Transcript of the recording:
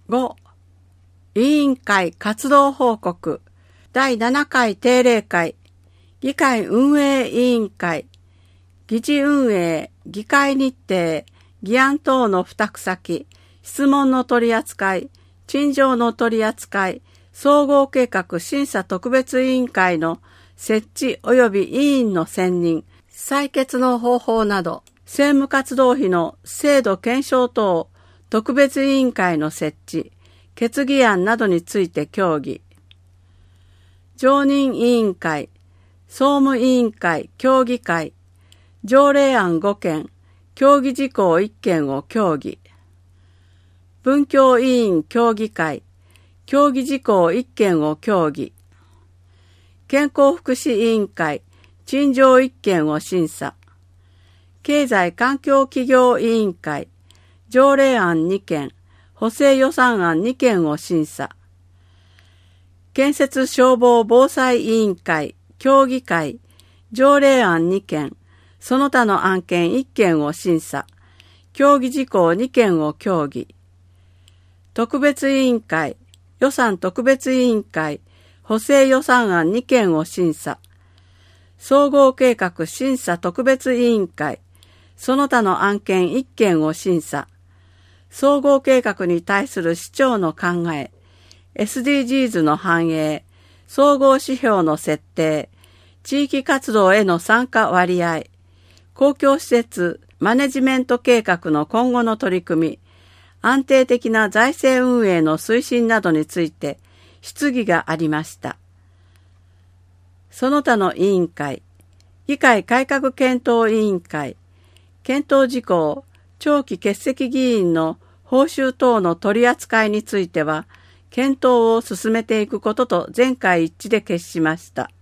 5、委員会活動報告第7回定例会議会運営委員会議事運営議会日程議案等の付託先質問の取り扱い陳情の取り扱い総合計画審査特別委員会の設置及び委員の選任採決の方法など政務活動費の制度検証等特別委員会の設置決議案などについて協議。常任委員会、総務委員会協議会、条例案5件、協議事項1件を協議。文教委員協議会、協議事項1件を協議。健康福祉委員会、陳情1件を審査。経済環境企業委員会、条例案2件、補正予算案2件を審査。建設消防防災委員会、協議会、条例案2件、その他の案件1件を審査。協議事項2件を協議。特別委員会、予算特別委員会、補正予算案2件を審査。総合計画審査特別委員会、その他の案件1件を審査。総合計画に対する市長の考え、SDGs の反映、総合指標の設定、地域活動への参加割合、公共施設マネジメント計画の今後の取り組み、安定的な財政運営の推進などについて質疑がありました。その他の委員会、議会改革検討委員会、検討事項、長期欠席議員の報酬等の取り扱いについては、検討を進めていくことと全会一致で決しました。